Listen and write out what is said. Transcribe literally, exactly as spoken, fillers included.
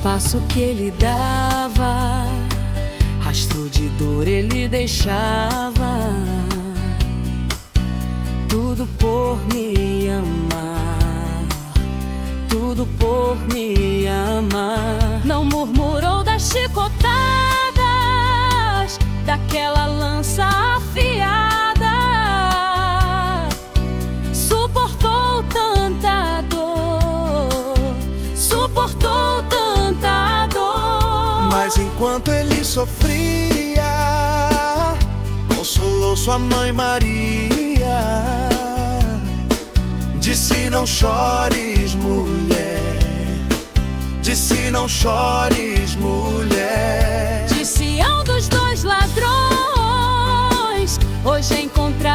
passo que ele dava, rastro de dor ele deixava, tudo por me amar, tudo por me amar. Não murmurou das chicotadas, daquela lança afiada, suportou tanta dor, suportou tanta dor. Mas enquanto ele sofria, consolou sua mãe Maria, disse: não chores, mulher, disse: não chores, mulher. De Sião dos dois ladrões, hoje encontrei